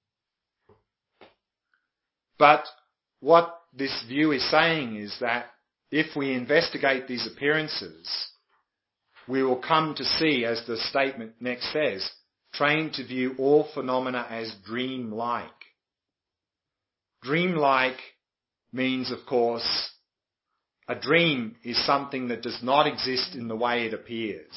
But what this view is saying is that if we investigate these appearances, we will come to see, as the statement next says, trained to view all phenomena as dream-like. Dream-like means, of course, a dream is something that does not exist in the way it appears.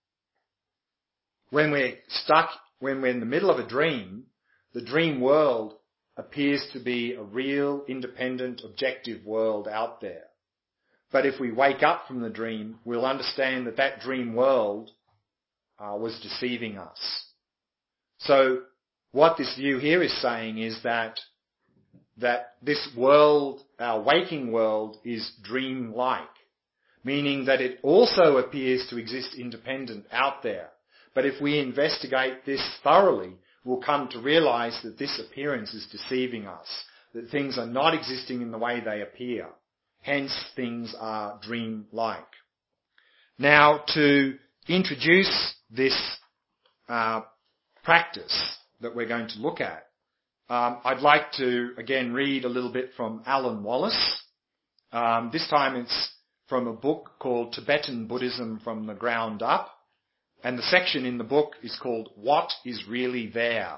When we're stuck, when we're in the middle of a dream, the dream world appears to be a real, independent, objective world out there. But if we wake up from the dream, we'll understand that that dream world uh, was deceiving us. So what this view here is saying is that that this world, our waking world, is dream-like, meaning that it also appears to exist independent out there. But if we investigate this thoroughly, we'll come to realize that this appearance is deceiving us, that things are not existing in the way they appear. Hence, things are dream-like. Now, to introduce this uh, practice that we're going to look at, um, I'd like to, again, read a little bit from Alan Wallace. Um, this time it's from a book called Tibetan Buddhism from the Ground Up. And the section in the book is called What is Really There?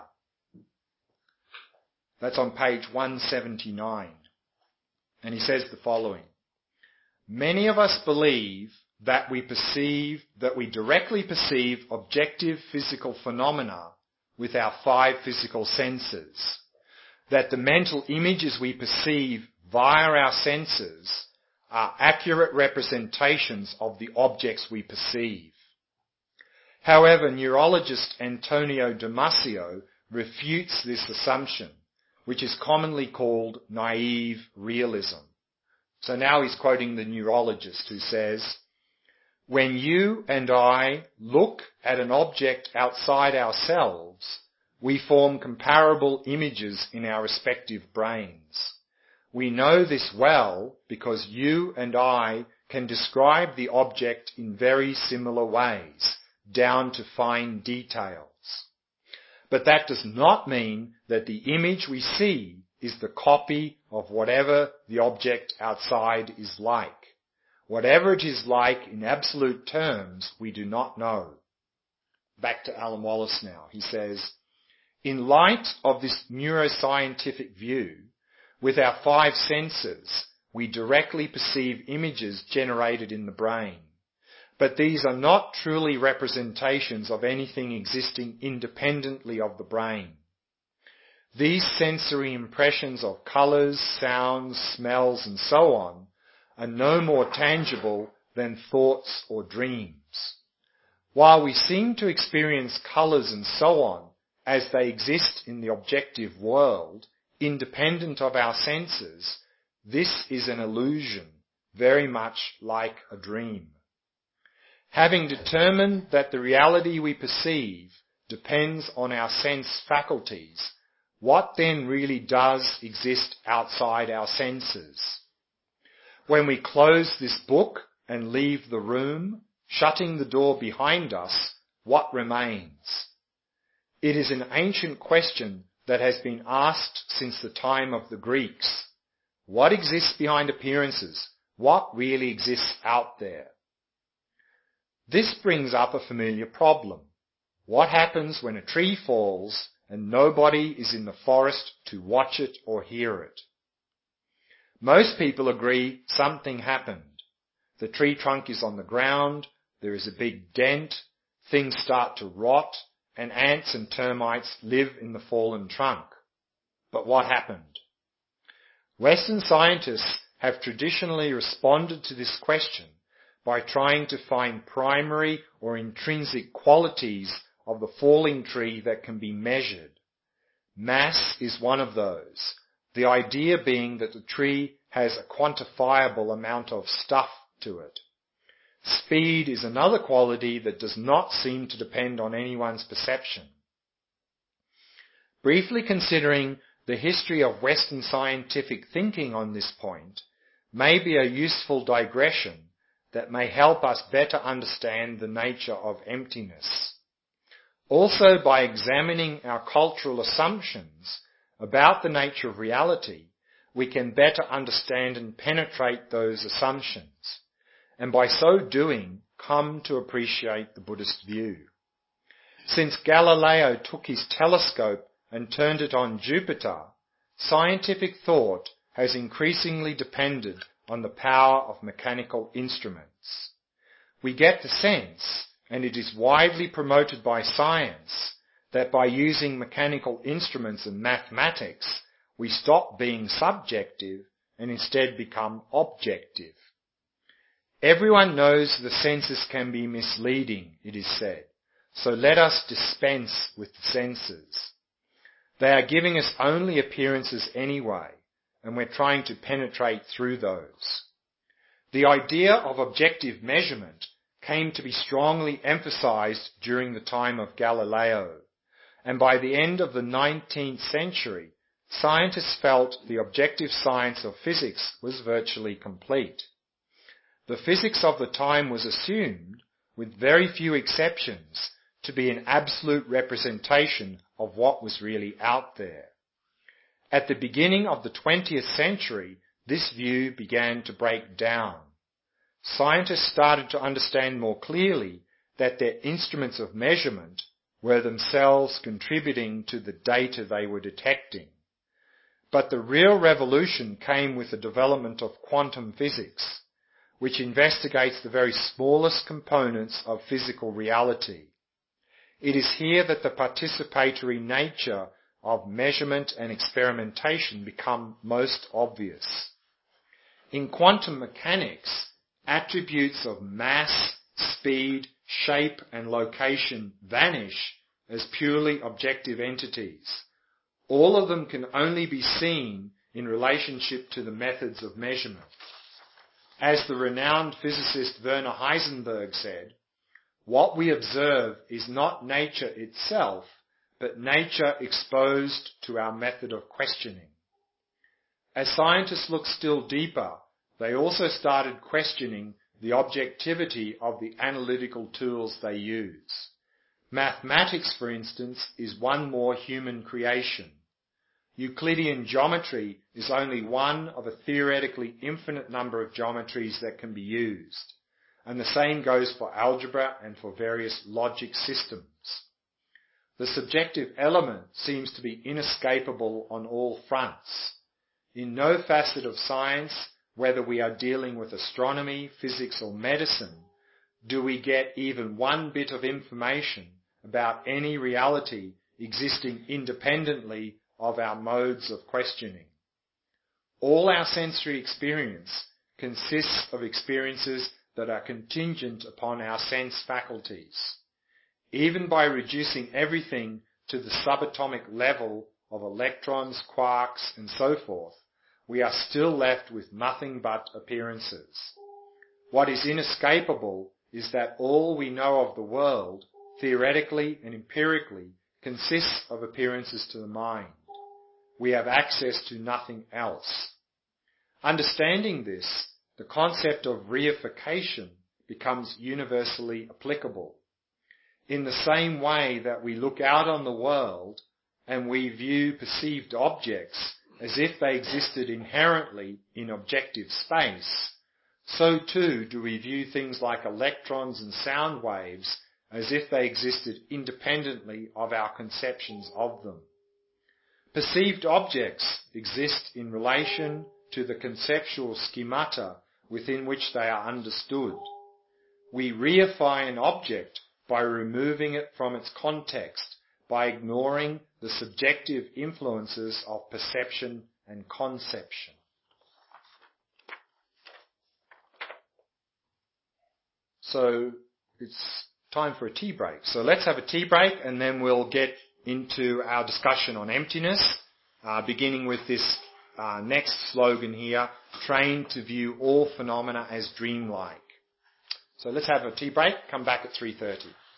That's on page one seventy-nine. And he says the following. Many of us believe that we perceive, that we directly perceive objective physical phenomena with our five physical senses. That the mental images we perceive via our senses are accurate representations of the objects we perceive. However, neurologist Antonio Damasio refutes this assumption, which is commonly called naive realism. So now he's quoting the neurologist who says, when you and I look at an object outside ourselves, we form comparable images in our respective brains. We know this well because you and I can describe the object in very similar ways, down to fine details. But that does not mean that the image we see is the copy of whatever the object outside is like. Whatever it is like in absolute terms, we do not know. Back to Alan Wallace now. He says, in light of this neuroscientific view, with our five senses, we directly perceive images generated in the brain. But these are not truly representations of anything existing independently of the brain. These sensory impressions of colours, sounds, smells, and so on are no more tangible than thoughts or dreams. While we seem to experience colours and so on as they exist in the objective world, independent of our senses, this is an illusion, very much like a dream. Having determined that the reality we perceive depends on our sense faculties, what then really does exist outside our senses? When we close this book and leave the room, shutting the door behind us, what remains? It is an ancient question that has been asked since the time of the Greeks. What exists behind appearances? What really exists out there? This brings up a familiar problem. What happens when a tree falls and nobody is in the forest to watch it or hear it? Most people agree something happened. The tree trunk is on the ground, there is a big dent, things start to rot, and ants and termites live in the fallen trunk. But what happened? Western scientists have traditionally responded to this question by trying to find primary or intrinsic qualities of the falling tree that can be measured. Mass is one of those, the idea being that the tree has a quantifiable amount of stuff to it. Speed is another quality that does not seem to depend on anyone's perception. Briefly considering the history of Western scientific thinking on this point may be a useful digression that may help us better understand the nature of emptiness. Also, by examining our cultural assumptions about the nature of reality, we can better understand and penetrate those assumptions, and by so doing, come to appreciate the Buddhist view. Since Galileo took his telescope and turned it on Jupiter, scientific thought has increasingly depended on the power of mechanical instruments. We get the sense, and it is widely promoted by science, that by using mechanical instruments and mathematics, we stop being subjective and instead become objective. Everyone knows the senses can be misleading, it is said, so let us dispense with the senses. They are giving us only appearances anyway, and we're trying to penetrate through those. The idea of objective measurement came to be strongly emphasized during the time of Galileo, and by the end of the nineteenth century, scientists felt the objective science of physics was virtually complete. The physics of the time was assumed, with very few exceptions, to be an absolute representation of what was really out there. At the beginning of the twentieth century, this view began to break down. Scientists started to understand more clearly that their instruments of measurement were themselves contributing to the data they were detecting. But the real revolution came with the development of quantum physics, which investigates the very smallest components of physical reality. It is here that the participatory nature of measurement and experimentation become most obvious. In quantum mechanics, attributes of mass, speed, shape, and location vanish as purely objective entities. All of them can only be seen in relationship to the methods of measurement. As the renowned physicist Werner Heisenberg said, what we observe is not nature itself, but nature exposed to our method of questioning. As scientists looked still deeper, they also started questioning the objectivity of the analytical tools they use. Mathematics, for instance, is one more human creation. Euclidean geometry is only one of a theoretically infinite number of geometries that can be used, and the same goes for algebra and for various logic systems. The subjective element seems to be inescapable on all fronts. In no facet of science, whether we are dealing with astronomy, physics, or medicine, do we get even one bit of information about any reality existing independently of our modes of questioning. All our sensory experience consists of experiences that are contingent upon our sense faculties. Even by reducing everything to the subatomic level of electrons, quarks, and so forth, we are still left with nothing but appearances. What is inescapable is that all we know of the world, theoretically and empirically, consists of appearances to the mind. We have access to nothing else. Understanding this, the concept of reification becomes universally applicable. In the same way that we look out on the world and we view perceived objects as if they existed inherently in objective space, so too do we view things like electrons and sound waves as if they existed independently of our conceptions of them. Perceived objects exist in relation to the conceptual schemata within which they are understood. We reify an object by removing it from its context, by ignoring the subjective influences of perception and conception. So it's time for a tea break. So let's have a tea break and then we'll get into our discussion on emptiness, uh, beginning with this uh, next slogan here, trained to view all phenomena as dreamlike. So let's have a tea break, come back at three thirty.